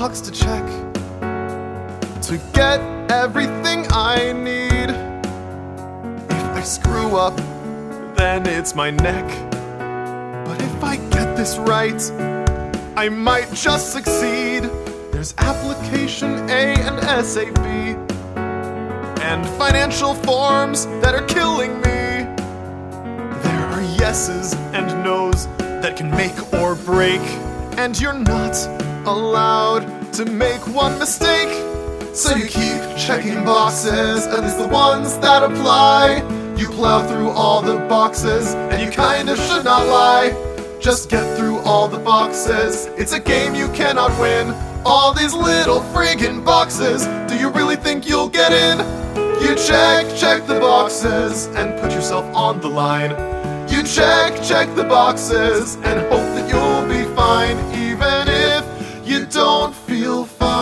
box to check to get everything I need. If I screw up, then it's my neck. But if I get this right, I might just succeed. There's application A and SAB, and financial forms that are killing me. There are yeses and nos that can make or break, and you're not allowed to make one mistake. So you keep checking boxes, at least the ones that apply. You plow through all the boxes, and you kinda should not lie. Just get through all the boxes, it's a game you cannot win. All these little friggin' boxes, do you really think you'll get in? You check the boxes, and put yourself on the line. You check the boxes, and hope that you'll be fine, even if you don't feel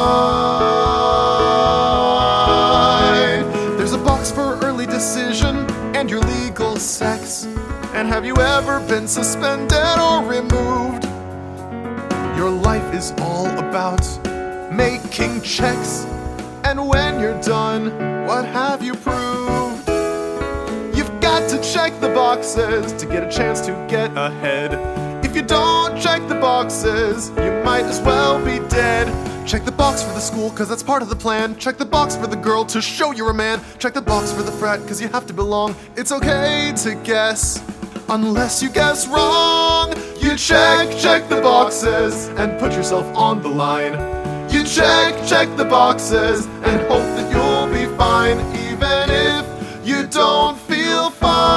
fine. There's a box for early decision and your legal sex. And have you ever been suspended or removed? Your life is all about making checks. And when you're done, what have you proved? You've got to check the boxes to get a chance to get ahead. If you don't check the boxes, you might as well be dead. Check the box for the school, cause that's part of the plan. Check the box for the girl to show you're a man. Check the box for the frat, cause you have to belong. It's okay to guess, unless you guess wrong. You check the boxes, and put yourself on the line. You check the boxes, and hope that you'll be fine, even if you don't feel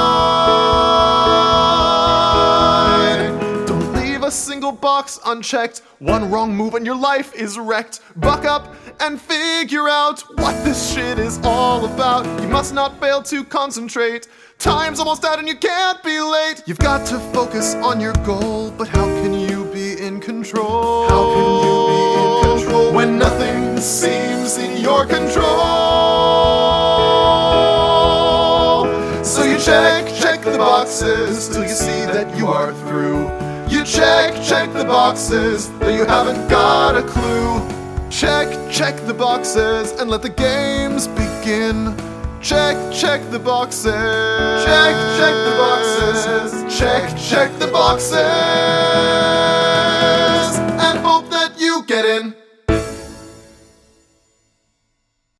fine. Don't leave a single box unchecked. One wrong move and your life is wrecked. Buck up and figure out what this shit is all about. You must not fail to concentrate. Time's almost out and you can't be late. You've got to focus on your goal, but how can you be in control? How can you be in control when nothing seems in your control? So you check the boxes till you see that you are through. You check the boxes, though you haven't got a clue. Check the boxes and let the games begin. Check the boxes. Check the boxes. Check the boxes.